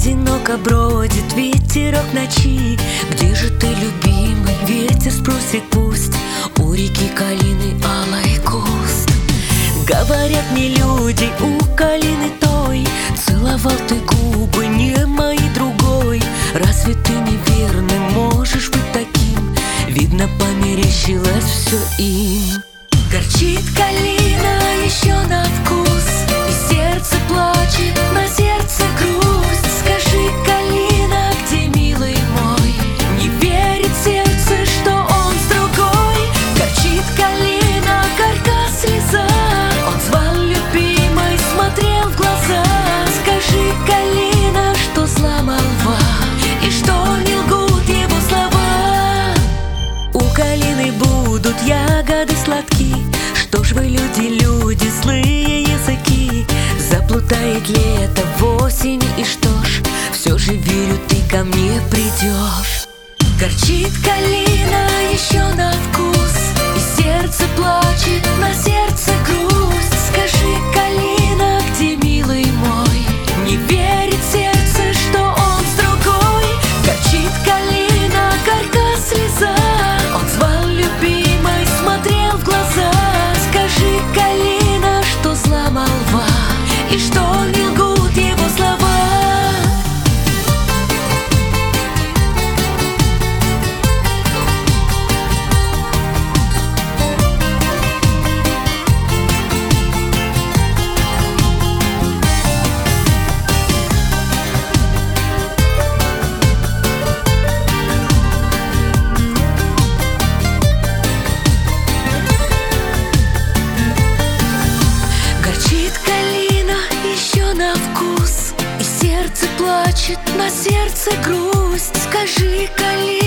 Одиноко бродит ветерок ночи. Где же ты, любимый? Ветер спросит пусть. У реки калины алый куст. Говорят мне люди, у калины той целовал ты губы, не мои другой. Разве ты неверный можешь быть таким? Видно, померещилось все им. Горчит калина еще на вкус, и сердце плачет, на сердце грусть. Скажи, калина, где милый мой? Не верит сердце, что он с другой. Горчит калина, горька слеза. Он звал любимой, смотрел в глаза. Скажи, калина, что зла молва, и что не лгут его слова. У калины будут ягоды сладки. Что ж вы, люди, злые языки? Заплутает лето в осени, и что ж, все же верю, ты ко мне придешь. Горчит калина еще на вкус, и сердце плачет, на сердце грусть. Скажи, калина, где милый мой? Не верит сердце, что он с другой. Горчит калина, горька слеза. Он звал любимой, смотрел в глаза. Скажи, калина, что зла молва, и что не лгут его слова. Плачет, на сердце грусть. Скажи, калина,